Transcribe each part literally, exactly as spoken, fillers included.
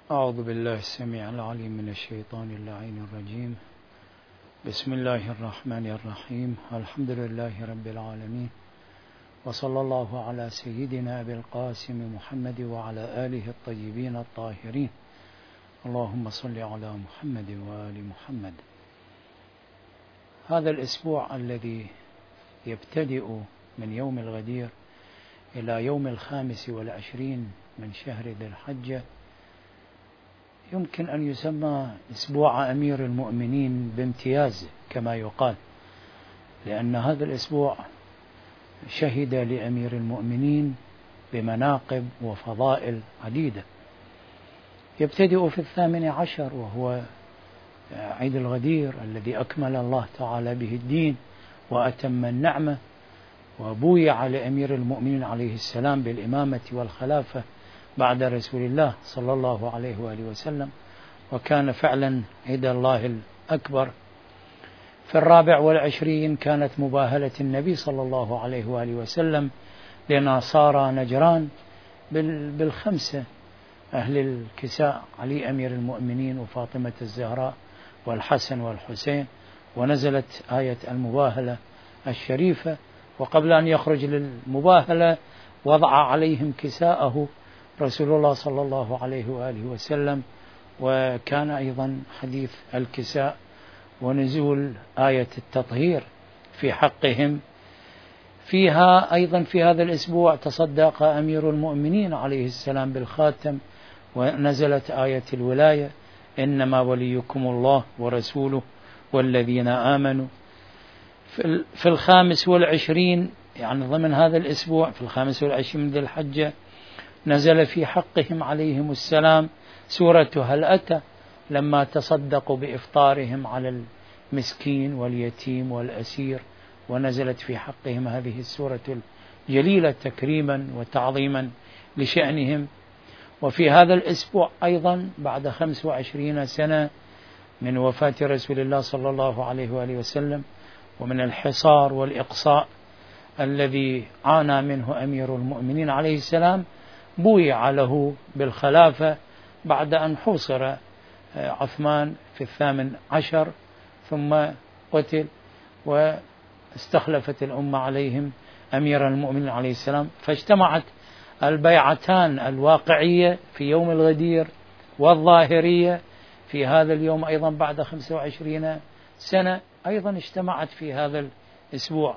أعوذ بالله السميع العليم من الشيطان اللعين الرجيم. بسم الله الرحمن الرحيم. الحمد لله رب العالمين، وصلى الله على سيدنا أبي القاسم محمد وعلى آله الطيبين الطاهرين. اللهم صل على محمد وآل محمد. هذا الأسبوع الذي يبتدئ من يوم الغدير إلى يوم الخامس والعشرين من شهر ذي الحجة يمكن أن يسمى أسبوع أمير المؤمنين بامتياز كما يقال، لأن هذا الأسبوع شهد لأمير المؤمنين بمناقب وفضائل عديدة. يبتدئ في الثامن عشر وهو عيد الغدير الذي أكمل الله تعالى به الدين وأتم النعمة، وبويع لأمير المؤمنين عليه السلام بالإمامة والخلافة بعد رسول الله صلى الله عليه وآله وسلم، وكان فعلا عيد الله الأكبر. في الرابع والعشرين كانت مباهلة النبي صلى الله عليه وآله وسلم لنصارى نجران بالخمسة أهل الكساء، علي أمير المؤمنين وفاطمة الزهراء والحسن والحسين، ونزلت آية المباهلة الشريفة. وقبل أن يخرج للمباهلة وضع عليهم كساءه رسول الله صلى الله عليه وآله وسلم، وكان أيضا حديث الكساء ونزول آية التطهير في حقهم. فيها أيضا في هذا الأسبوع تصدق أمير المؤمنين عليه السلام بالخاتم، ونزلت آية الولاية: إنما وليكم الله ورسوله والذين آمنوا. في الخامس والعشرين يعني ضمن هذا الأسبوع في الخامس والعشرين من ذي الحجة نزل في حقهم عليهم السلام سورة هل أتى، لما تصدقوا بإفطارهم على المسكين واليتيم والأسير، ونزلت في حقهم هذه السورة الجليلة تكريما وتعظيما لشأنهم. وفي هذا الأسبوع أيضا بعد خمس وعشرين سنة من وفاة رسول الله صلى الله عليه وآله وسلم، ومن الحصار والإقصاء الذي عانى منه أمير المؤمنين عليه السلام، بويع له بالخلافة بعد أن حوصر عثمان في الثامن عشر، ثم قتل واستخلفت الأمة عليهم أمير المؤمنين عليه السلام، فاجتمعت البيعتان الواقعية في يوم الغدير والظاهرية في هذا اليوم أيضا بعد خمسة وعشرين سنة، أيضا اجتمعت في هذا الأسبوع.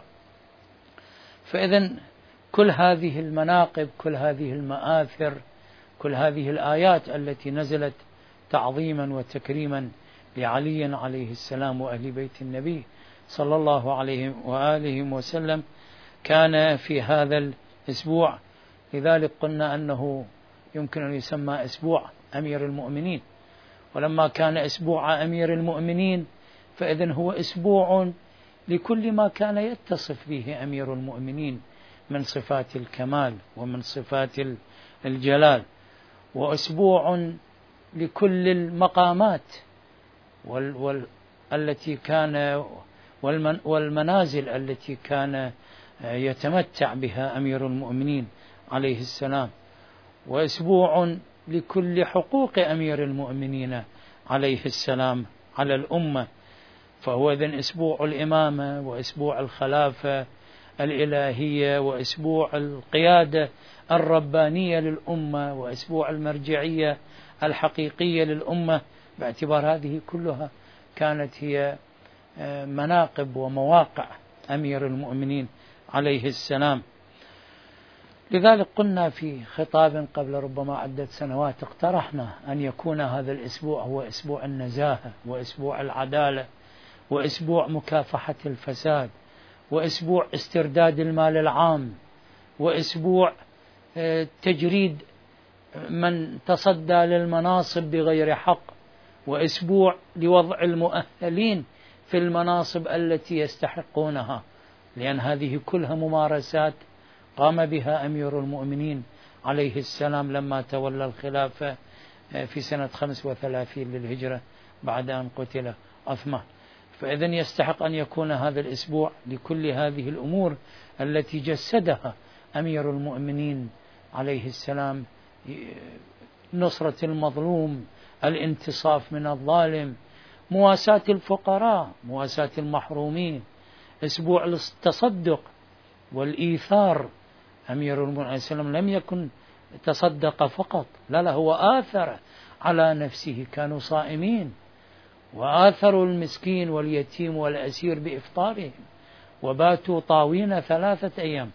فإذن كل هذه المناقب، كل هذه المآثر، كل هذه الآيات التي نزلت تعظيما وتكريما لعلي عليه السلام وأهل بيت النبي صلى الله عليه وآله وسلم كان في هذا الأسبوع. لذلك قلنا أنه يمكن أن يسمى أسبوع أمير المؤمنين. ولما كان أسبوع أمير المؤمنين فإذن هو أسبوع لكل ما كان يتصف به أمير المؤمنين من صفات الكمال ومن صفات الجلال، وأسبوع لكل المقامات وال وال التي كان والمن والمنازل التي كان يتمتع بها أمير المؤمنين عليه السلام، وأسبوع لكل حقوق أمير المؤمنين عليه السلام على الأمة. فهو إذن أسبوع الإمامة، وأسبوع الخلافة الإلهية، وأسبوع القيادة الربانية للأمة، وأسبوع المرجعية الحقيقية للأمة، باعتبار هذه كلها كانت هي مناقب ومواقع أمير المؤمنين عليه السلام. لذلك قلنا في خطاب قبل ربما عدة سنوات اقترحنا أن يكون هذا الأسبوع هو أسبوع النزاهة، وأسبوع العدالة، وأسبوع مكافحة الفساد، وأسبوع استرداد المال العام، وأسبوع تجريد من تصدى للمناصب بغير حق، وأسبوع لوضع المؤهلين في المناصب التي يستحقونها، لأن هذه كلها ممارسات قام بها أمير المؤمنين عليه السلام لما تولى الخلافة في سنة خمس وثلاثين للهجرة بعد أن قتل عثمان. فإذن يستحق أن يكون هذا الأسبوع لكل هذه الأمور التي جسدها أمير المؤمنين عليه السلام نصرة المظلوم، الانتصاف من الظالم، مواساة الفقراء، مواساة المحرومين، أسبوع التصدق والإيثار. أمير المؤمنين عليه السلام لم يكن تصدق فقط، لا لا هو آثر على نفسه، كانوا صائمين وآثروا المسكين واليتيم والأسير بإفطارهم وباتوا طاوين ثلاثة أيام.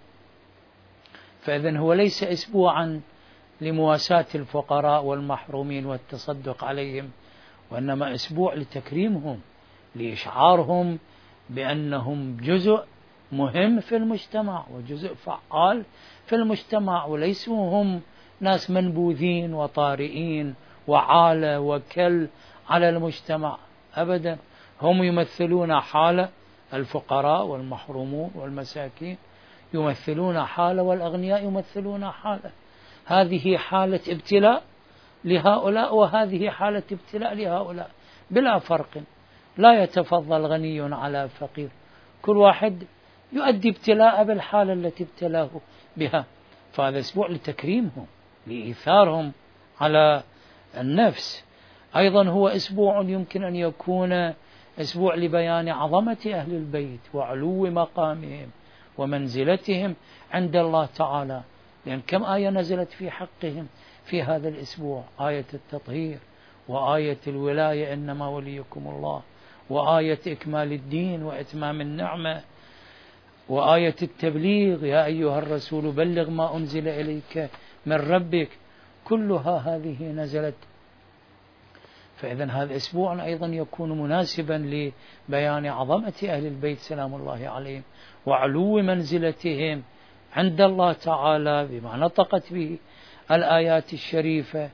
فإذن هو ليس أسبوعا لمواساة الفقراء والمحرومين والتصدق عليهم، وإنما أسبوع لتكريمهم، لإشعارهم بأنهم جزء مهم في المجتمع وجزء فعال في المجتمع، وليسوا هم ناس منبوذين وطارئين وعالة وكل على المجتمع أبدا. هم يمثلون حالة الفقراء والمحرومون والمساكين، يمثلون حالة والأغنياء يمثلون حالة. هذه حالة ابتلاء لهؤلاء وهذه حالة ابتلاء لهؤلاء بلا فرق، لا يتفضل غني على فقير، كل واحد يؤدي ابتلاء بالحالة التي ابتلاه بها. فهذا أسبوع لتكريمهم، لإيثارهم على النفس. أيضا هو أسبوع يمكن أن يكون أسبوع لبيان عظمة أهل البيت وعلو مقامهم ومنزلتهم عند الله تعالى، لأن كم آية نزلت في حقهم في هذا الأسبوع: آية التطهير، وآية الولاية إنما وليكم الله، وآية إكمال الدين وإتمام النعمة، وآية التبليغ يا أيها الرسول بلغ ما أنزل إليك من ربك. كلها هذه نزلت. فإذن هذا أسبوع أيضا يكون مناسبا لبيان عظمة أهل البيت سلام الله عليهم وعلو منزلتهم عند الله تعالى بما نطقت به الآيات الشريفة.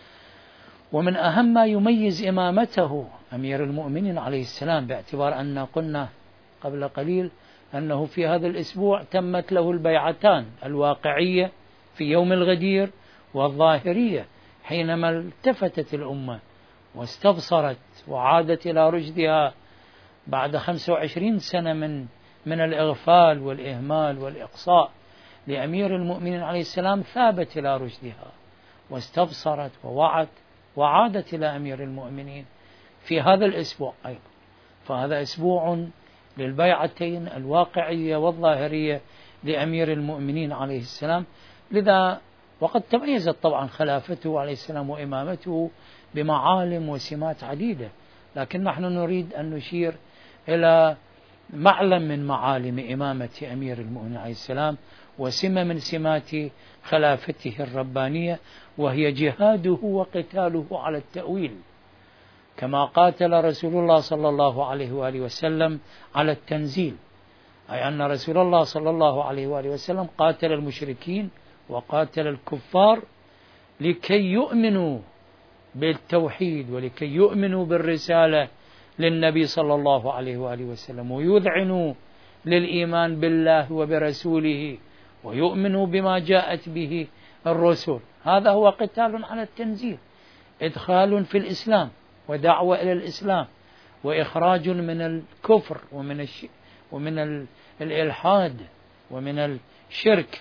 ومن أهم ما يميز إمامته أمير المؤمنين عليه السلام، باعتبار أن قلنا قبل قليل أنه في هذا الأسبوع تمت له البيعتان الواقعية في يوم الغدير والظاهرية، حينما التفتت الأمة واستبصرت وعادت إلى رشدها بعد خمسة وعشرين سنة من من الإغفال والإهمال والإقصاء لأمير المؤمنين عليه السلام، ثابت إلى رشدها واستبصرت ووعت وعادت إلى أمير المؤمنين في هذا الأسبوع أيضا. فهذا أسبوع للبيعتين الواقعية والظاهرية لأمير المؤمنين عليه السلام. لذا وقد تميزت طبعا خلافته عليه السلام وإمامته بمعالم وسمات عديدة، لكن نحن نريد أن نشير إلى معلم من معالم إمامة أمير المؤمنين عليه السلام وسمة من سمات خلافته الربانية، وهي جهاده وقتاله على التأويل، كما قاتل رسول الله صلى الله عليه وآله وسلم على التنزيل. أي أن رسول الله صلى الله عليه وآله وسلم قاتل المشركين وقاتل الكفار لكي يؤمنوا بالتوحيد ولكي يؤمنوا بالرسالة للنبي صلى الله عليه وآله وسلم، ويذعنوا للإيمان بالله وبرسوله ويؤمنوا بما جاءت به الرسل. هذا هو قتال على التنزيل، إدخال في الإسلام ودعوة إلى الإسلام وإخراج من الكفر ومن الش... ومن ال... الإلحاد ومن الشرك.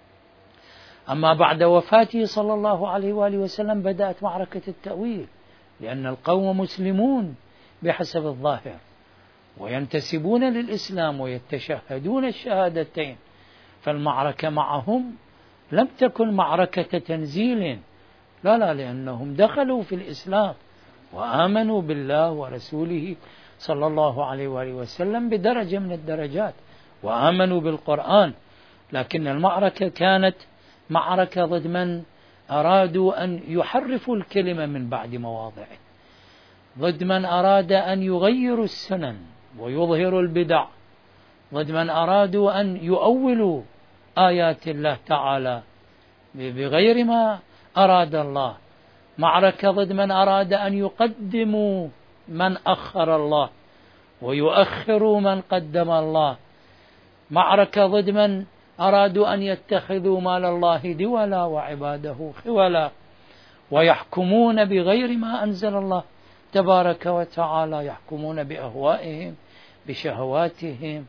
أما بعد وفاته صلى الله عليه وآله وسلم بدأت معركة التأويل، لأن القوم مسلمون بحسب الظاهر وينتسبون للإسلام ويتشهدون الشهادتين، فالمعركة معهم لم تكن معركة تنزيل، لا لا، لأنهم دخلوا في الإسلام وآمنوا بالله ورسوله صلى الله عليه وآله وسلم بدرجة من الدرجات، وآمنوا بالقرآن. لكن المعركة كانت معركة ضد من أرادوا أن يحرفوا الكلمة من بعد مواضعه، ضد من أراد أن يغيروا السنن ويظهروا البدع، ضد من أرادوا أن يؤولوا آيات الله تعالى بغير ما أراد الله، معركة ضد من أراد أن يقدموا من أخر الله ويؤخروا من قدم الله، معركة ضد من أرادوا أن يتخذوا مال الله دولا وعباده خولا ويحكمون بغير ما أنزل الله تبارك وتعالى، يحكمون بأهوائهم بشهواتهم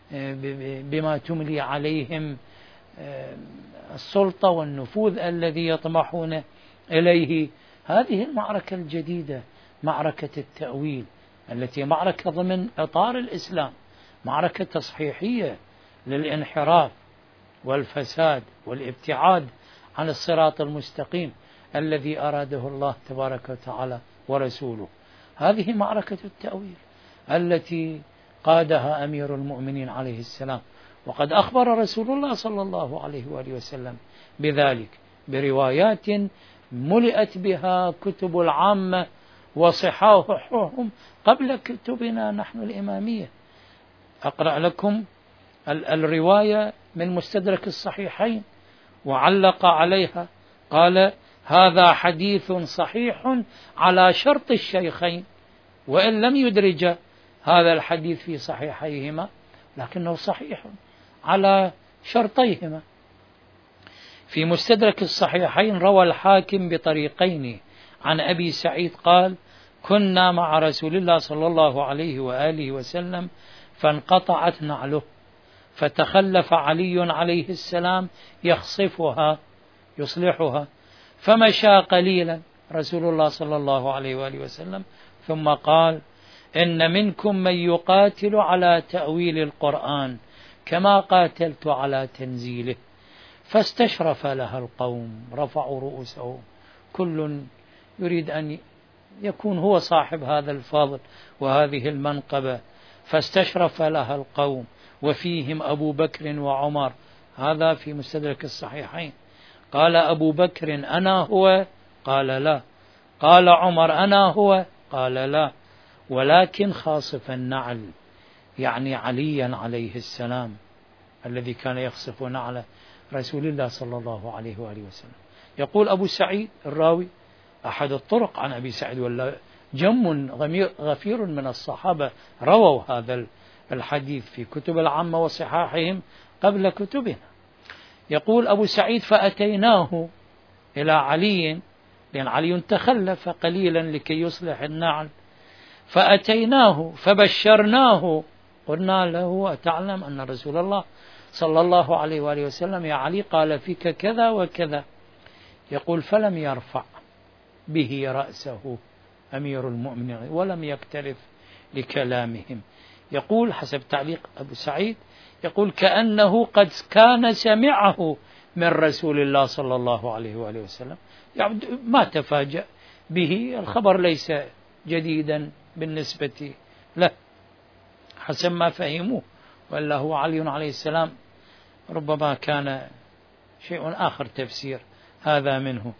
بما تملي عليهم السلطة والنفوذ الذي يطمحون إليه. هذه المعركة الجديدة معركة التأويل، التي معركة ضمن إطار الإسلام، معركة تصحيحية للانحراف والفساد والابتعاد عن الصراط المستقيم الذي أراده الله تبارك وتعالى ورسوله. هذه معركة التأويل التي قادها أمير المؤمنين عليه السلام، وقد أخبر رسول الله صلى الله عليه وآله وسلم بذلك بروايات ملئت بها كتب العامة وصحاحهم قبل كتبنا نحن الإمامية. أقرأ لكم الرواية من مستدرك الصحيحين وعلق عليها، قال: هذا حديث صحيح على شرط الشيخين، وإن لم يدرج هذا الحديث في صحيحيهما لكنه صحيح على شرطيهما. في مستدرك الصحيحين روى الحاكم بطريقين عن أبي سعيد قال: كنا مع رسول الله صلى الله عليه وآله وسلم فانقطعت نعله، فتخلف علي عليه السلام يخصفها يصلحها، فمشى قليلا رسول الله صلى الله عليه وآله وسلم ثم قال: إن منكم من يقاتل على تأويل القرآن كما قاتلت على تنزيله. فاستشرف لها القوم، رفعوا رؤوسهم، كل يريد أن يكون هو صاحب هذا الفضل وهذه المنقبة. فاستشرف لها القوم وفيهم أبو بكر وعمر. هذا في مستدرك الصحيحين. قال أبو بكر: أنا هو؟ قال لا. قال عمر: أنا هو؟ قال لا، ولكن خاصف النعل، يعني عليا عليه السلام الذي كان يخصف نعل رسول الله صلى الله عليه وآله وسلم. يقول أبو سعيد الراوي أحد الطرق عن أبي سعيد، ولا جم غفير من الصحابة رووا هذا الحديث في كتب العامة وصحاحهم قبل كتبنا. يقول أبو سعيد: فأتيناه إلى علي، لأن علي تخلف قليلا لكي يصلح النعل، فأتيناه فبشرناه، قلنا له: أتعلم أن رسول الله صلى الله عليه وآله وسلم يا علي قال فيك كذا وكذا؟ يقول: فلم يرفع به رأسه أمير المؤمنين ولم يكترث لكلامهم. يقول حسب تعليق أبو سعيد، يقول: كأنه قد كان سمعه من رسول الله صلى الله عليه وآله وسلم، يعني ما تفاجأ به، الخبر ليس جديدا بالنسبة له حسب ما فهموه، وإلا هو علي عليه السلام ربما كان شيء آخر تفسير هذا منه.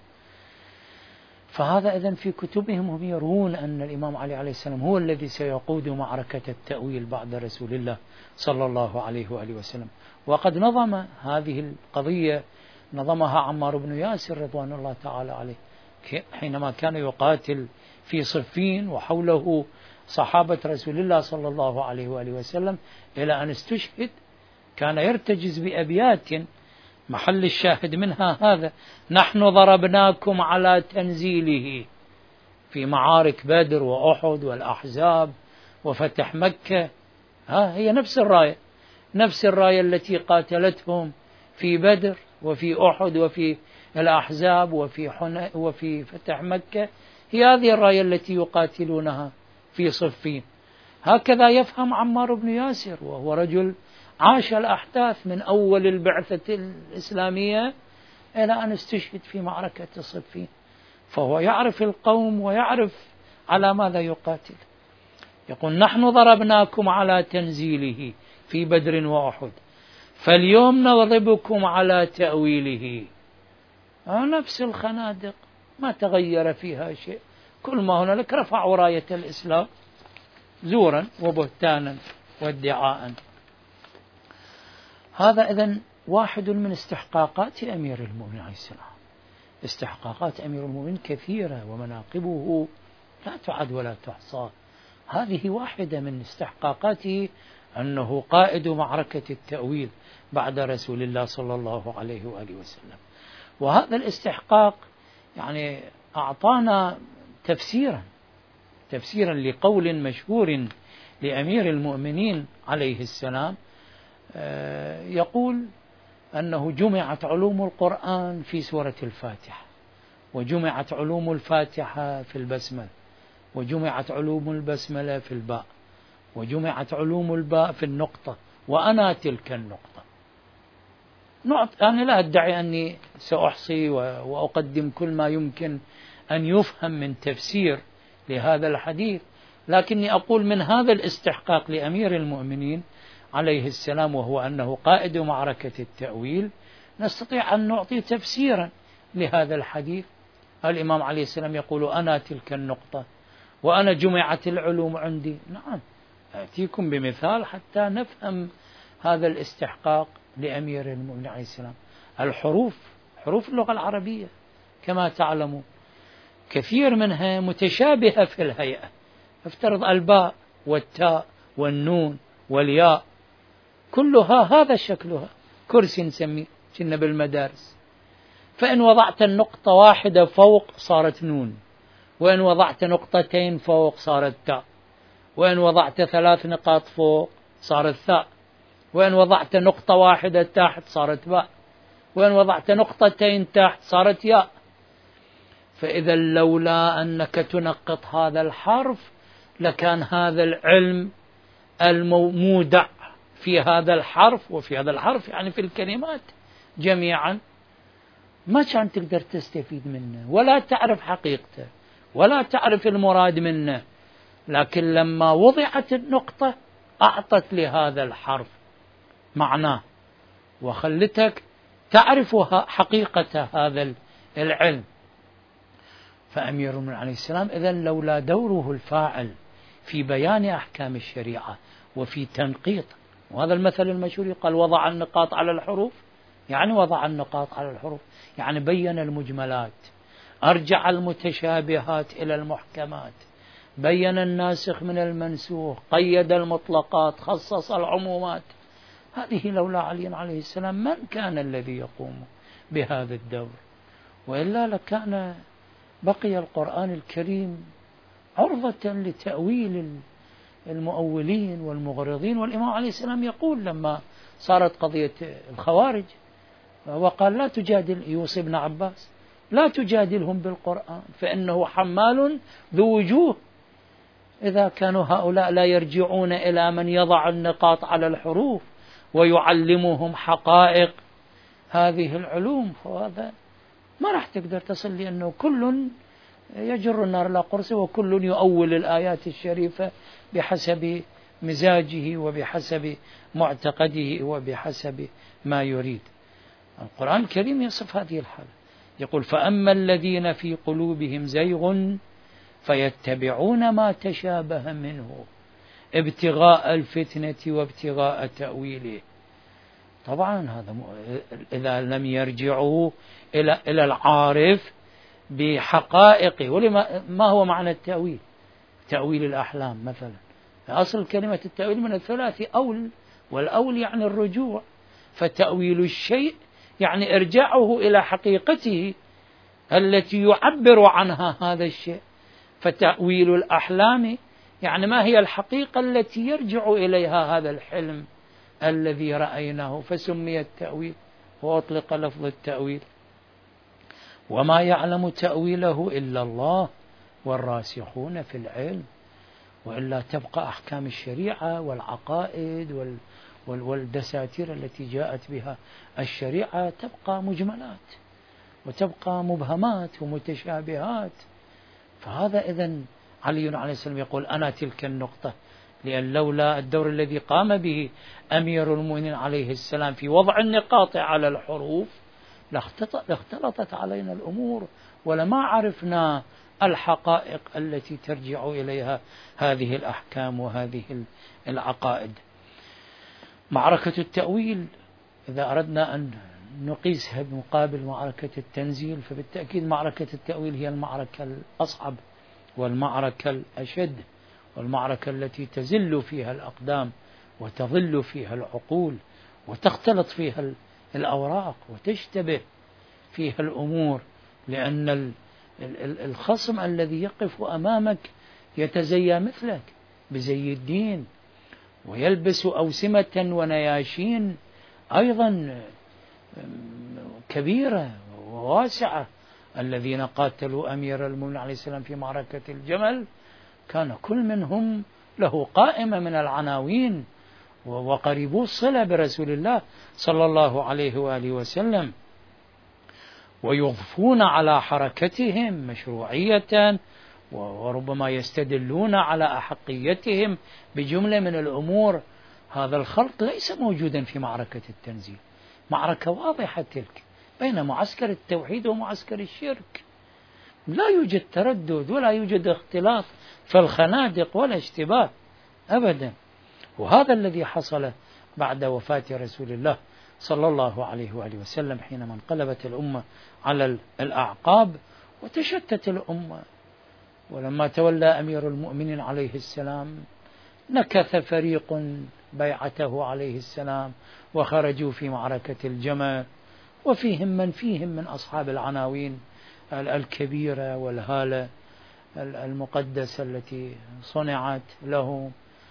فهذا إذن في كتبهم هم يرون أن الإمام علي عليه السلام هو الذي سيقود معركة التأويل بعد رسول الله صلى الله عليه وآله وسلم. وقد نظم هذه القضية نظمها عمار بن ياسر رضوان الله تعالى عليه حينما كان يقاتل في صفين وحوله صحابة رسول الله صلى الله عليه وآله وسلم إلى أن استشهد. كان يرتجز بأبيات محل الشاهد منها هذا: نحن ضربناكم على تنزيله في معارك بدر وأحد والأحزاب وفتح مكة. ها هي نفس الراية، نفس الراية التي قاتلتهم في بدر وفي أحد وفي الأحزاب وفي حن وفي فتح مكة، هي هذه الراية التي يقاتلونها في صفين. هكذا يفهم عمار بن ياسر، وهو رجل عاش الأحداث من أول البعثة الإسلامية إلى أن استشهد في معركة صفين، فهو يعرف القوم ويعرف على ماذا يقاتل. يقول: نحن ضربناكم على تنزيله في بدر وأحد، فاليوم نضربكم على تأويله. نفس الخنادق ما تغير فيها شيء، كل ما هنالك رفعوا راية الإسلام زورا وبهتانا وادعاء. هذا إذن واحد من استحقاقات أمير المؤمنين عليه السلام. استحقاقات أمير المؤمنين كثيرة ومناقبه لا تعد ولا تحصى. هذه واحدة من استحقاقاته، أنه قائد معركة التأويل بعد رسول الله صلى الله عليه وآله وسلم. وهذا الاستحقاق يعني أعطانا تفسيرا تفسيرا لقول مشهور لأمير المؤمنين عليه السلام، يقول أنه جمعت علوم القرآن في سورة الفاتحة، وجمعت علوم الفاتحة في البسملة، وجمعت علوم البسملة في الباء، وجمعت علوم الباء في النقطة، وأنا تلك النقطة. أنا لا أدعي أني سأحصي وأقدم كل ما يمكن أن يفهم من تفسير لهذا الحديث، لكني أقول من هذا الاستحقاق لأمير المؤمنين عليه السلام، وهو أنه قائد معركة التأويل، نستطيع أن نعطي تفسيرا لهذا الحديث. الإمام عليه السلام يقول أنا تلك النقطة وأنا جمعت العلوم عندي. نعم، أتيكم بمثال حتى نفهم هذا الاستحقاق لأمير المؤمنين عليه السلام. الحروف، حروف اللغة العربية كما تعلمون كثير منها متشابهة في الهيئة. افترض الباء والتاء والنون والياء كلها هذا شكلها، كرسي نسميه كنا بالمدارس، فإن وضعت النقطة واحدة فوق صارت نون، وإن وضعت نقطتين فوق صارت تاء، وإن وضعت ثلاث نقاط فوق صارت ثاء، وإن وضعت نقطة واحدة تحت صارت باء، وإن وضعت نقطتين تحت صارت ياء. فإذا لولا أنك تنقط هذا الحرف لكان هذا العلم المودع في هذا الحرف وفي هذا الحرف يعني في الكلمات جميعا ما كان تقدر تستفيد منه ولا تعرف حقيقته ولا تعرف المراد منه. لكن لما وضعت النقطة أعطت لهذا الحرف معناه وخلتك تعرف حقيقة هذا العلم. فأمير المؤمنين عليه السلام إذن لولا دوره الفاعل في بيان أحكام الشريعة وفي تنقيط، وهذا المثل المشهور يقال وضع النقاط على الحروف، يعني وضع النقاط على الحروف يعني بين المجملات، أرجع المتشابهات إلى المحكمات، بين الناسخ من المنسوخ، قيد المطلقات، خصص العمومات. هذه لولا علي عليه السلام من كان الذي يقوم بهذا الدور؟ وإلا لكان بقي القرآن الكريم عرضة لتأويل المؤولين والمغرضين. والإمام عليه السلام يقول لما صارت قضية الخوارج وقال لا تجادل، يوصي ابن عباس لا تجادلهم بالقرآن فإنه حمال ذو وجوه. إذا كانوا هؤلاء لا يرجعون إلى من يضع النقاط على الحروف ويعلمهم حقائق هذه العلوم فهذا ما راح تقدر تصل، لأنه كل يجر النار لا قرص وكل يؤول الآيات الشريفة بحسب مزاجه وبحسب معتقده وبحسب ما يريد. القرآن الكريم يصف هذه الحالة، يقول فأما الذين في قلوبهم زيغ فيتبعون ما تشابه منه ابتغاء الفتنة وابتغاء تأويله. طبعا هذا إذا لم يرجعوا إلى إلى العارف بحقائقه. ولما ما هو معنى التأويل؟ تأويل الأحلام مثلا، أصل كلمة التأويل من الثلاثي أول، والأول يعني الرجوع، فتأويل الشيء يعني ارجعه إلى حقيقته التي يعبر عنها هذا الشيء. فتأويل الأحلام يعني ما هي الحقيقة التي يرجع إليها هذا الحلم الذي رأيناه، فسمي التأويل وأطلق لفظ التأويل. وما يعلم تأويله إلا الله والراسخون في العلم، وإلا تبقى أحكام الشريعة والعقائد والدساتير التي جاءت بها الشريعة تبقى مجملات وتبقى مبهمات ومتشابهات. فهذا إذن علي عليه السلام يقول أنا تلك النقطة، لأن لولا الدور الذي قام به أمير المؤمنين عليه السلام في وضع النقاط على الحروف لاختلطت علينا الأمور ولما عرفنا الحقائق التي ترجع إليها هذه الأحكام وهذه العقائد. معركة التأويل إذا أردنا أن نقيسها بمقابل معركة التنزيل فبالتأكيد معركة التأويل هي المعركة الأصعب والمعركة الأشد، والمعركة التي تزل فيها الأقدام وتظل فيها العقول وتختلط فيها الأوراق وتشتبه فيها الأمور، لأن الخصم الذي يقف أمامك يتزيى مثلك بزي الدين ويلبس أوسمة ونياشين أيضا كبيرة وواسعة الذين قاتلوا أمير المؤمنين عليه السلام في معركة الجمل كان كل منهم له قائمة من العناوين وقريبو الصلة برسول الله صلى الله عليه وآله وسلم، ويضفون على حركتهم مشروعية، وربما يستدلون على أحقيتهم بجملة من الأمور. هذا الخلط ليس موجودا في معركة التنزيل، معركة واضحة تلك بين معسكر التوحيد ومعسكر الشرك، لا يوجد تردد ولا يوجد اختلاط في الخنادق ولا اشتباه أبدا. وهذا الذي حصل بعد وفاة رسول الله صلى الله عليه وآله وسلم حينما انقلبت الأمة على الأعقاب وتشتت الأمة. ولما تولى أمير المؤمنين عليه السلام نكث فريق بيعته عليه السلام وخرجوا في معركة الجمل، وفيهم من فيهم من أصحاب العناوين الكبيرة والهالة المقدسة التي صنعت له.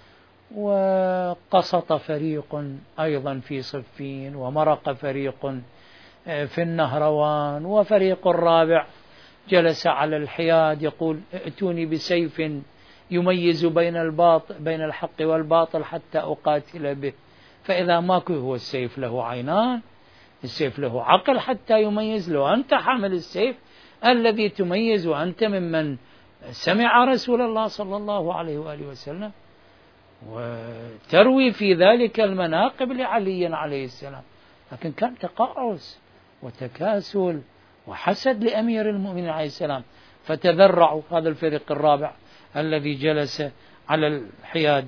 وقسط فريق أيضا في صفين، ومرق فريق في النهروان، وفريق الرابع جلس على الحياد يقول ائتوني بسيف يميز بين الباطل بين الحق والباطل حتى أقاتل به. فإذا ماكو هو السيف له عينان، السيف له عقل حتى يميز. لو أنت حامل السيف الذي تميز وأنت ممن سمع رسول الله صلى الله عليه وآله وسلم وتروي في ذلك المناقب لعلي عليه السلام، لكن كان تقاعس وتكاسل وحسد لأمير المؤمنين عليه السلام، فتذرعوا هذا الفريق الرابع الذي جلس على الحياد.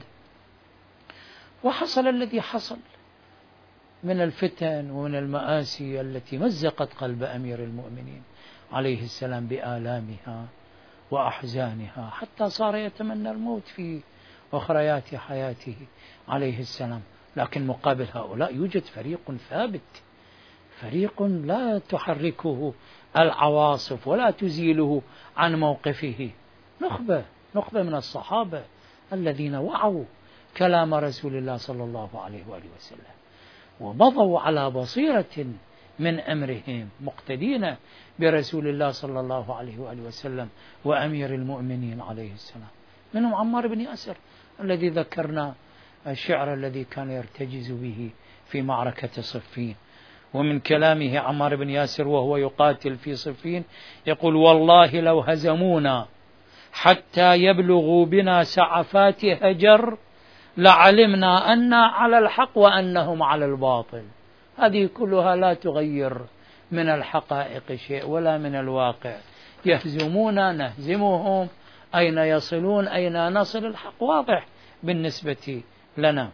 وحصل الذي حصل من الفتن ومن المآسي التي مزقت قلب أمير المؤمنين عليه السلام بآلامها وأحزانها، حتى صار يتمنى الموت في أخريات حياته عليه السلام. لكن مقابل هؤلاء يوجد فريق ثابت، فريق لا تحركه العواصف ولا تزيله عن موقفه، نخبة نخبة من الصحابة الذين وعوا كلام رسول الله صلى الله عليه وآله وسلم ومضوا على بصيرة من أمرهم مقتدين برسول الله صلى الله عليه وآله وسلم وأمير المؤمنين عليه السلام. منهم عمار بن ياسر الذي ذكرنا الشعر الذي كان يرتجز به في معركة صفين. ومن كلامه عمار بن ياسر وهو يقاتل في صفين يقول والله لو هزمونا حتى يبلغوا بنا سعفات هجر لعلمنا أن على الحق وأنهم على الباطل. هذه كلها لا تغير من الحقائق شيء ولا من الواقع. يهزمونا نهزمهم، أين يصلون أين نصل، الحق واضح بالنسبة لنا.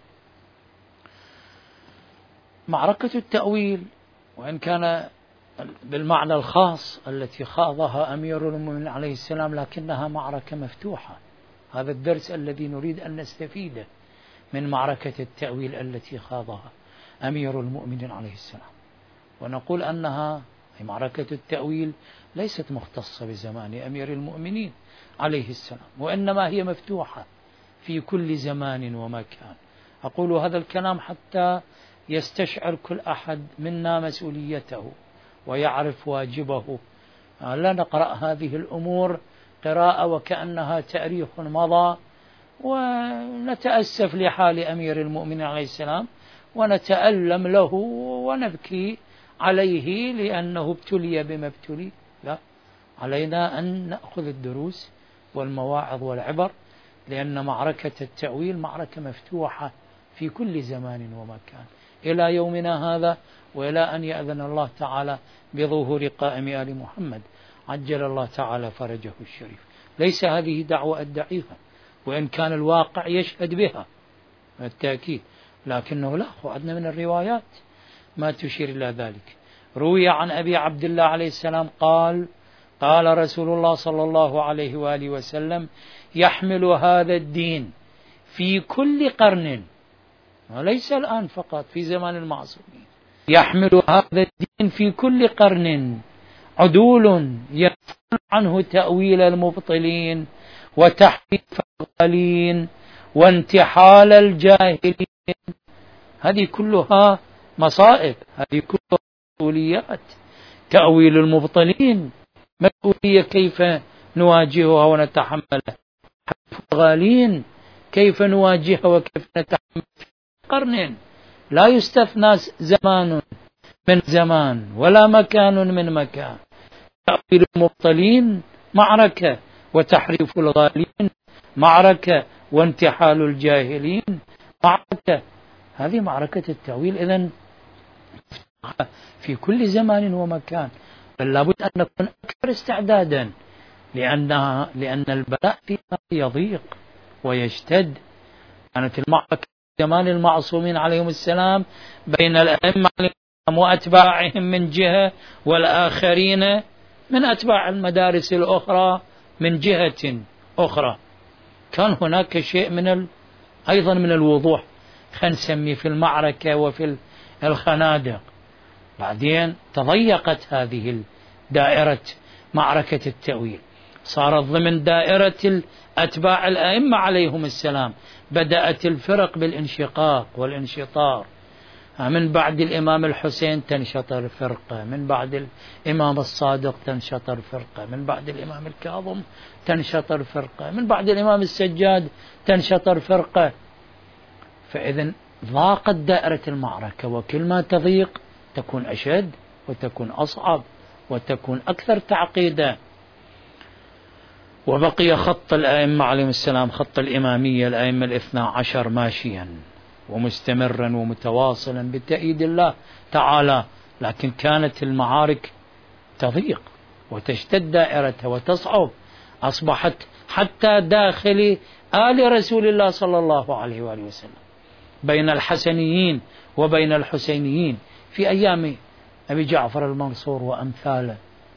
معركة التأويل وإن كان بالمعنى الخاص التي خاضها أمير المؤمنين عليه السلام لكنها معركة مفتوحة. هذا الدرس الذي نريد أن نستفيده من معركة التأويل التي خاضها أمير المؤمنين عليه السلام، ونقول أنها معركة التأويل ليست مختصة بزمان أمير المؤمنين عليه السلام، وإنما هي مفتوحة في كل زمان ومكان. أقول هذا الكلام حتى يستشعر كل أحد منا مسؤوليته ويعرف واجبه. لا نقرأ هذه الأمور قراءة وكأنها تاريخ مضى ونتأسف لحال أمير المؤمنين عليه السلام ونتألم له ونبكي عليه لأنه ابتلي بما ابتلي. لا، علينا أن نأخذ الدروس والمواعظ والعبر، لأن معركة التأويل معركة مفتوحة في كل زمان ومكان إلى يومنا هذا، وإلى أن يأذن الله تعالى بظهور قائم آل محمد عجل الله تعالى فرجه الشريف. ليس هذه دعوة أدعيها وإن كان الواقع يشهد بها بالتأكيد، لكنه لا، عندنا من الروايات ما تشير إلى ذلك. روي عن أبي عبد الله عليه السلام قال قال رسول الله صلى الله عليه وآله وسلم يحمل هذا الدين في كل قرن، وليس الآن فقط في زمان المعصومين، يحمل هذا الدين في كل قرن عدول ينفون عنه تأويل المبطلين وتحريف الغالين وانتحال الجاهلين. هذه كلها مصائب، هذه كلها مسؤوليات. تأويل المبطلين مسؤولية كيف نواجهها ونتحملها، غالين كيف نواجهها وكيف نتحمل. قرن لا يستثنى زمان من زمان ولا مكان من مكان. تأويل المبطلين معركة، وتحريف الغالين معركة، وانتحال الجاهلين معركة. هذه معركة التأويل إذن في كل زمان ومكان، بل لابد أن نكون أكثر استعدادا، لأنها لأن البلاء فيها يضيق ويشتد. كانت المعركة في زمان المعصومين عليهم السلام بين الأئمة وأتباعهم من جهة، والآخرين من أتباع المدارس الأخرى من جهة أخرى. كان هناك شيء من ال... أيضا من الوضوح، خلينا نسميه في المعركة وفي الخنادق. بعدين تضيقت هذه دائرة معركة التأويل، صارت ضمن دائرة أتباع الأئمة عليهم السلام، بدأت الفرق بالانشقاق والانشطار. من بعد الإمام الحسين تنشطر فرقة، من بعد الإمام الصادق تنشطر فرقة، من بعد الإمام الكاظم تنشطر فرقة، من بعد الإمام السجاد تنشطر فرقة. فإذن ضاقت دائرة المعركة، وكل ما تضيق تكون أشد وتكون أصعب وتكون أكثر تعقيدا. وبقي خط الأئمة عليهم السلام، خط الإمامية الأئمة الاثنى عشر ماشيا ومستمرا ومتواصلا بتأييد الله تعالى، لكن كانت المعارك تضيق وتشتد دائرتها وتصعب، أصبحت حتى داخل آل رسول الله صلى الله عليه وآله وسلم، بين الحسنيين وبين الحسينيين في أيام أبي جعفر المنصور وأمثاله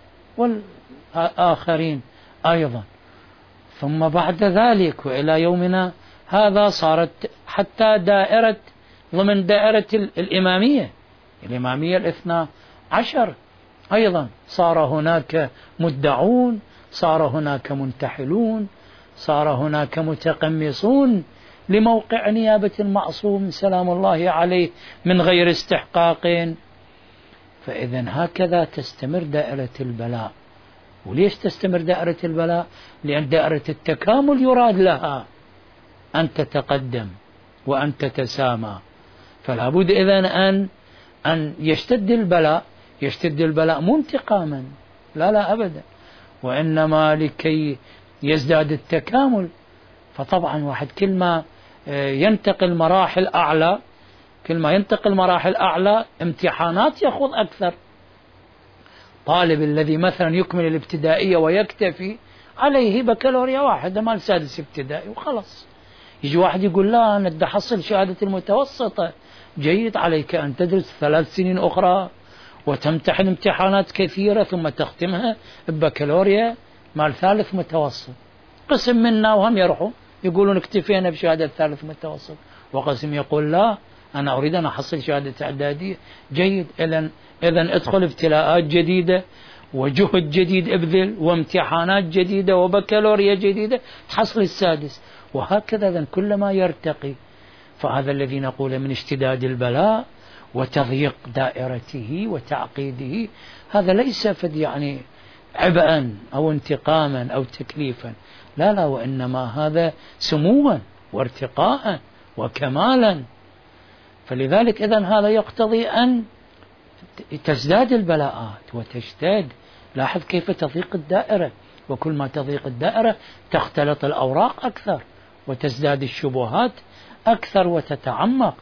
والآخرين أيضا. ثم بعد ذلك وإلى يومنا هذا صارت حتى دائرة ضمن دائرة الإمامية الإمامية الاثنى عشر أيضا صار هناك مدعون، صار هناك منتحلون، صار هناك متقمصون لموقع نيابة المعصوم سلام الله عليه من غير استحقاق. فإذا هكذا تستمر دائرة البلاء. وليش تستمر دائرة البلاء؟ لأن دائرة التكامل يراد لها أن تتقدم وأن تتسامى. فلا بد إذن أن أن يشتد البلاء. يشتد البلاء مو انتقاما، لا لا أبدا، وإنما لكي يزداد التكامل. فطبعا واحد كل ما ينتقل مراحل أعلى، كل ما ينتقل مراحل أعلى امتحانات يأخذ أكثر. طالب الذي مثلا يكمل الابتدائية ويكتفي عليه بكالوريا واحد مال سادس ابتدائي وخلص، يجي واحد يقول لا أنا بدي أحصل شهادة المتوسطة. جيد، عليك أن تدرس ثلاث سنين أخرى وتمتحن امتحانات كثيرة ثم تختمها ببكالوريا مال ثالث متوسط. قسم منا وهم يروحوا يقولون اكتفينا بشهادة ثالث متوسط، وقسم يقول لا أنا أريد أن أحصل شهادة إعدادية. جيد، إذن إذن ادخل ابتلاءات جديدة وجهد جديد ابذل وامتحانات جديدة وبكالوريا جديدة تحصل السادس، وهكذا. إذن كلما يرتقي، فهذا الذي نقول من اشتداد البلاء وتضييق دائرته وتعقيده، هذا ليس فد يعني عبئا أو انتقاما أو تكليفا، لا لا، وإنما هذا سموا وارتقاء وكمالا. فلذلك إذن هذا يقتضي أن تزداد البلاءات وتشتد. لاحظ كيف تضيق الدائرة، وكل ما تضيق الدائرة تختلط الأوراق أكثر وتزداد الشبهات أكثر وتتعمق.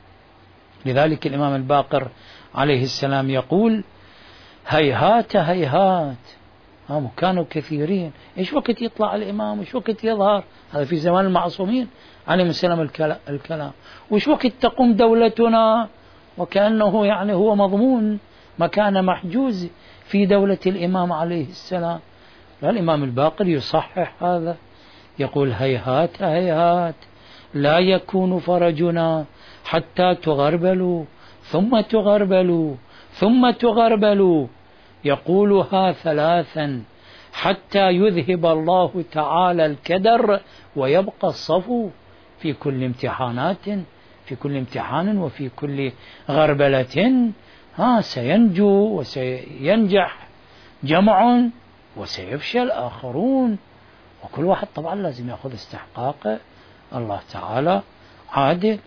لذلك الإمام الباقر عليه السلام يقول هيهات هيهات. هم كانوا كثيرين، إيش وقت يطلع الإمام، إيش وقت يظهر، هذا في زمان المعصومين عليهم السلام الكلام، وإيش وقت تقوم دولتنا، وكأنه يعني هو مضمون مكان محجوز في دولة الإمام عليه السلام. الإمام الباقر يصحح هذا، يقول هيهات هيهات لا يكون فرجنا حتى تغربلوا ثم تغربلوا ثم تغربلوا، يقولها ثلاثا حتى يذهب الله تعالى الكدر ويبقى الصفو. في كل امتحانات، في كل امتحان وفي كل غربلة ها سينجو وسينجح جمع وسيفشل آخرون، وكل واحد طبعا لازم يأخذ استحقاقه. الله تعالى عادل.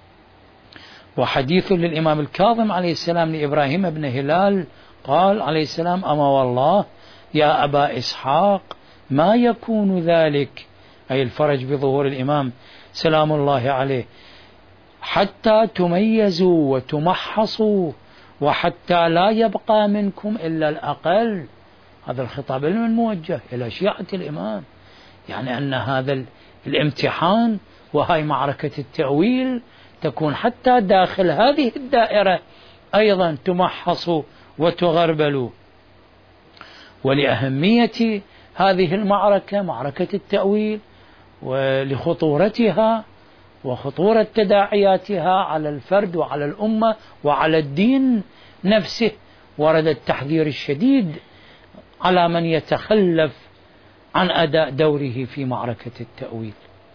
وحديث للإمام الكاظم عليه السلام لإبراهيم بن هلال قال عليه السلام: أما والله يا أبا إسحاق ما يكون ذلك، أي الفرج بظهور الإمام سلام الله عليه، حتى تميزوا وتمحصوا وحتى لا يبقى منكم إلا الأقل. هذا الخطاب الموجه إلى شيعة الإمام، يعني أن هذا الامتحان وهي معركة التأويل تكون حتى داخل هذه الدائرة أيضا تمحصوا وتغربلوا. ولأهمية هذه المعركة، معركة التأويل، ولخطورتها وخطورة تداعياتها على الفرد وعلى الأمة وعلى الدين نفسه، ورد التحذير الشديد على من يتخلف عن أداء دوره في معركة التأويل.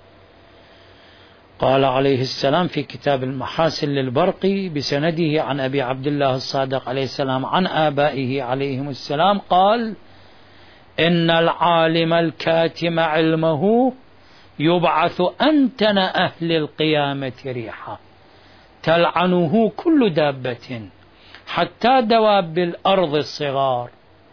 قال عليه السلام في كتاب المحاسن للبرقي بسنده عن أبي عبد الله الصادق عليه السلام عن آبائه عليهم السلام قال: إن العالم الكاتم علمه يبعث أنتن أهل القيامة ريحا تلعنه كل دابة حتى دواب الأرض الصغار.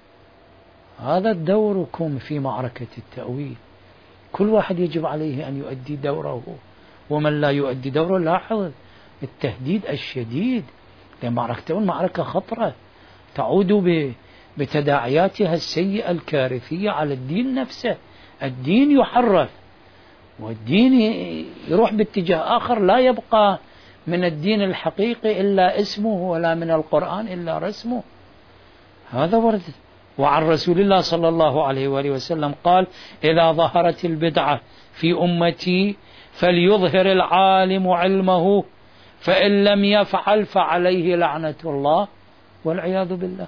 هذا دوركم في معركة التأويل، كل واحد يجب عليه أن يؤدي دوره، ومن لا يؤدي دوره لاحظ التهديد الشديد، لأن معركة التأويل معركة خطرة تعود بتداعياتها السيئة الكارثية على الدين نفسه. الدين يحرف والدين يروح باتجاه آخر، لا يبقى من الدين الحقيقي إلا اسمه، ولا من القرآن إلا رسمه. هذا ورد. وعن رسول الله صلى الله عليه وآله وسلم قال: إذا ظهرت البدعة في أمتي فليظهر العالم علمه، فإن لم يفعل فعليه لعنة الله والعياذ بالله.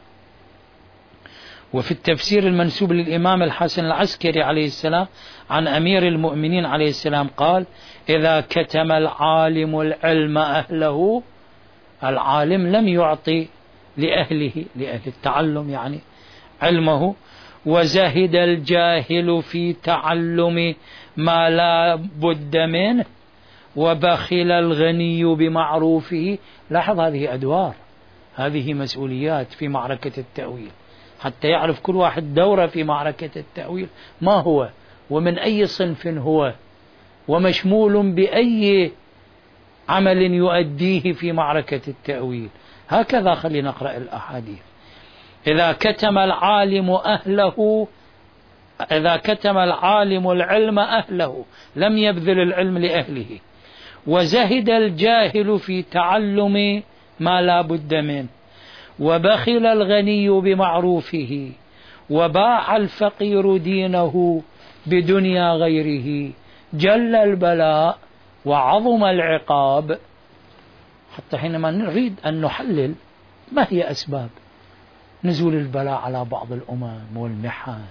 وفي التفسير المنسوب للإمام الحسن العسكري عليه السلام عن أمير المؤمنين عليه السلام قال: إذا كتم العالم العلم أهله، العالم لم يعطي لأهله، لأهل التعلم يعني، علمه، وزهد الجاهل في تعلم ما لا بد منه، وبخل الغني بمعروفه. لاحظ هذه أدوار، هذه مسؤوليات في معركة التأويل، حتى يعرف كل واحد دوره في معركة التأويل ما هو، ومن أي صنف هو، ومشمول بأي عمل يؤديه في معركة التأويل. هكذا خلينا نقرأ الأحاديث. إذا كتم العالم أهله، إذا كتم العالم العلم أهله لم يبذل العلم لأهله، وزهد الجاهل في تعلم ما لا بد منه، وبخل الغني بمعروفه، وباع الفقير دينه بدنيا غيره، جل البلاء وعظم العقاب. حتى حينما نريد أن نحلل ما هي أسباب نزول البلاء على بعض الأمم والمحن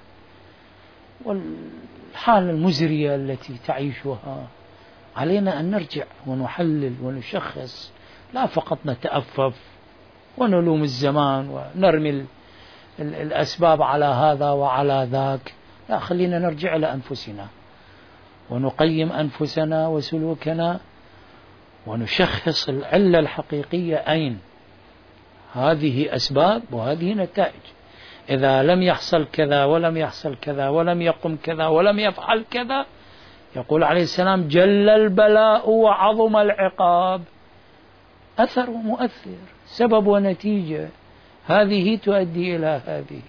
والحالة المزرية التي تعيشها، علينا أن نرجع ونحلل ونشخص، لا فقط نتأفف ونلوم الزمان ونرمي الأسباب على هذا وعلى ذاك. لا، خلينا نرجع إلى أنفسنا ونقيم أنفسنا وسلوكنا ونشخص العلة الحقيقية أين. هذه أسباب وهذه نتائج. إذا لم يحصل كذا ولم يحصل كذا ولم يقم كذا ولم يفعل كذا، يقول عليه السلام: جل البلاء وعظم العقاب. أثر ومؤثر، سبب ونتيجة، هذه تؤدي إلى هذه.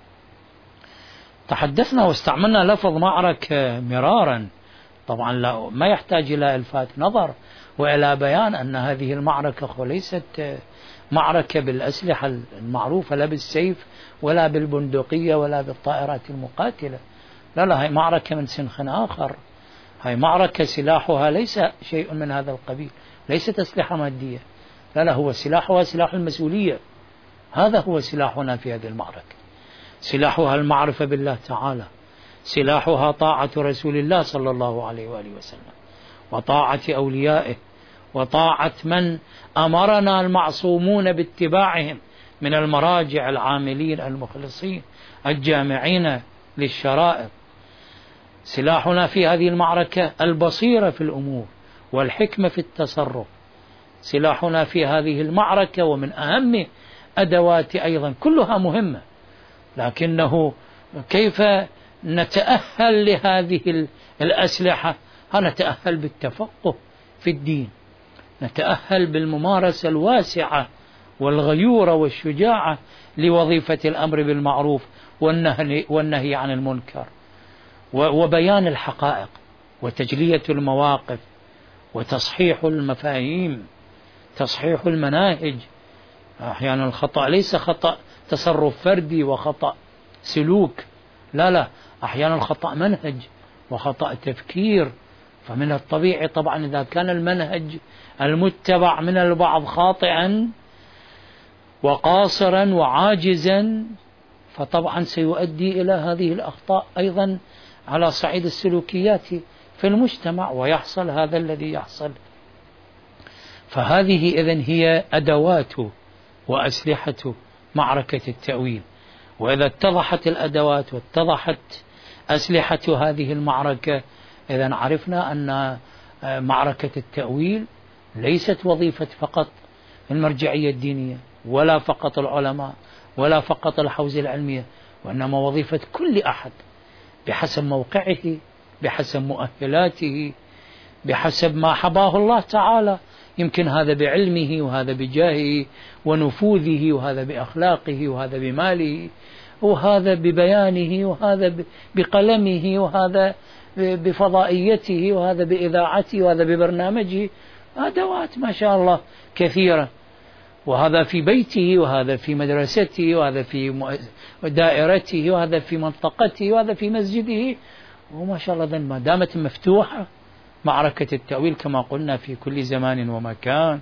تحدثنا واستعملنا لفظ معركة مرارا، طبعا لا ما يحتاج إلى إلفات نظر وإلى بيان أن هذه المعركة ليست معركة بالأسلحة المعروفة، لا بالسيف ولا بالبندقية ولا بالطائرات المقاتلة، لا لا، هي معركة من سنخ آخر. هي معركة سلاحها ليس شيء من هذا القبيل، ليست أسلحة مادية، لا لا، هو سلاحها سلاح المسؤولية. هذا هو سلاحنا في هذه المعركة. سلاحها المعرفة بالله تعالى، سلاحها طاعة رسول الله صلى الله عليه وآله وسلم، وطاعة أوليائه، وطاعة من أمرنا المعصومون باتباعهم من المراجع العاملين المخلصين الجامعين للشرائط. سلاحنا في هذه المعركة البصيرة في الأمور والحكمة في التصرف. سلاحنا في هذه المعركة ومن أهم أدوات أيضا كلها مهمة، لكنه كيف نتأهل لهذه الأسلحة؟ نتأهل بالتفقه في الدين، نتأهل بالممارسة الواسعة والغيورة والشجاعة لوظيفة الأمر بالمعروف والنهي, والنهي عن المنكر، وبيان الحقائق وتجلية المواقف وتصحيح المفاهيم، تصحيح المناهج. أحيانا الخطأ ليس خطأ تصرف فردي وخطأ سلوك، لا لا، أحيانا الخطأ منهج وخطأ تفكير. فمن الطبيعي طبعا إذا كان المنهج المتبع من البعض خاطئا وقاصرا وعاجزا، فطبعا سيؤدي إلى هذه الأخطاء أيضا على صعيد السلوكيات في المجتمع، ويحصل هذا الذي يحصل. فهذه إذن هي أدوات وأسلحة معركة التأويل. وإذا اتضحت الأدوات واتضحت أسلحة هذه المعركة، إذن عرفنا أن معركة التأويل ليست وظيفة فقط المرجعية الدينية ولا فقط العلماء ولا فقط الحوزة العلمية، وإنما وظيفة كل أحد بحسب موقعه، بحسب مؤهلاته، بحسب ما حباه الله تعالى. يمكن هذا بعلمه، وهذا بجاهه ونفوذه، وهذا بأخلاقه، وهذا بماله، وهذا ببيانه، وهذا بقلمه، وهذا بفضائيته، وهذا بإذاعته، وهذا ببرنامجه. أدوات ما شاء الله كثيرة، وهذا في بيته، وهذا في مدرسته، وهذا في دائرته، وهذا في منطقته، وهذا في مسجده. وما شاء الله ما دامت مفتوحة معركة التأويل كما قلنا في كل زمان ومكان،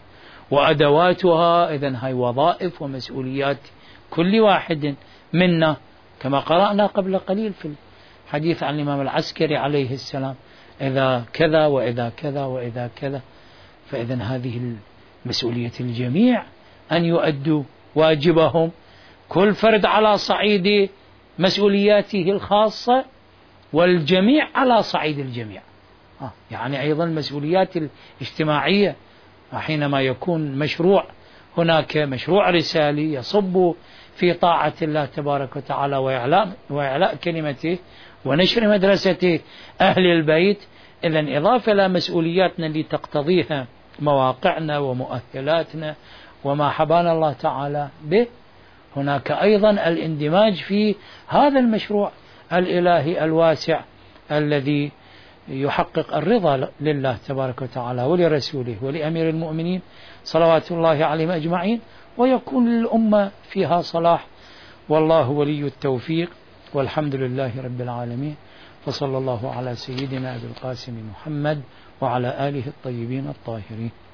وأدواتها إذن هاي وظائف ومسؤوليات كل واحد منا، كما قرأنا قبل قليل في الحديث عن الإمام العسكري عليه السلام: إذا كذا وإذا كذا وإذا كذا. فإذن هذه المسؤولية الجميع أن يؤدوا واجبهم، كل فرد على صعيد مسؤولياته الخاصة، والجميع على صعيد الجميع. آه يعني أيضا المسؤوليات الاجتماعية، حينما يكون مشروع هناك مشروع رسالي يصب في طاعة الله تبارك وتعالى وإعلاء, وإعلاء كلمته ونشر مدرسته أهل البيت، إذن إضافة إلى مسؤولياتنا اللي تقتضيها مواقعنا ومؤهلاتنا وما حبانا الله تعالى به، هناك أيضا الاندماج في هذا المشروع الإلهي الواسع الذي يحقق الرضا لله تبارك وتعالى ولرسوله ولأمير المؤمنين صلوات الله عليهم أجمعين، ويكون للأمة فيها صلاح. والله ولي التوفيق، والحمد لله رب العالمين، وصلى الله على سيدنا أبي القاسم محمد وعلى آله الطيبين الطاهرين.